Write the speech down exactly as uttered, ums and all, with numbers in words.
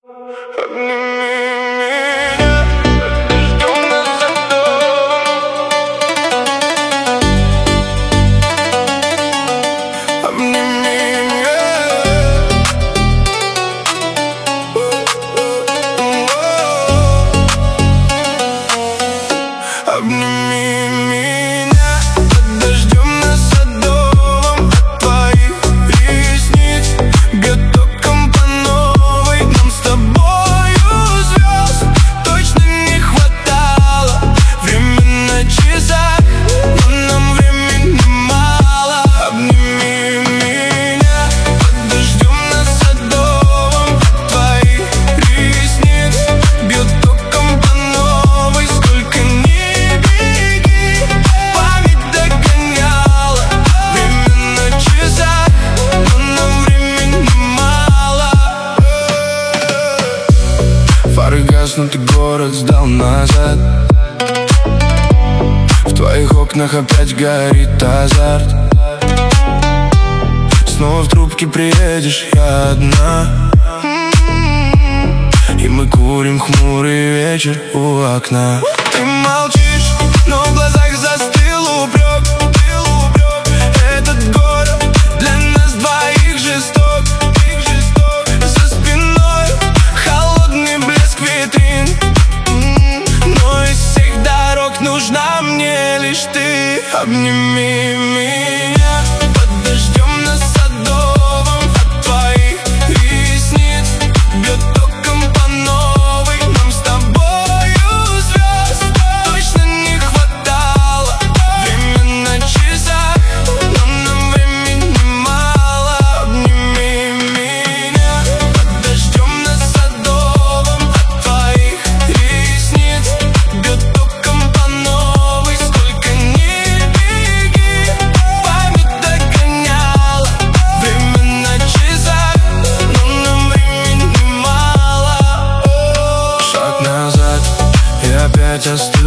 Гаснутый город сдал назад. В твоих окнах опять горит азарт. Снова в трубке приедешь, я одна, и мы курим хмурый вечер у окна. Ты молчишь, но в глазах застыл упрек. Этот город для нас двоих жесток. За спиной холодный блеск витрин, но из всех дорог нужна мне лишь ты. Обними меня под дождем на Садовом. От твоих ресниц бьет током по новой. Нам с тобою звезд точно не хватало. Время на часах, но нам времени мало. Обними меня под дождем на Садовом. От твоих ресниц бьет током по новой. Сколько ни беги, память догоняла. Время на часах, но нам времени мало. Шаг назад и опять остался.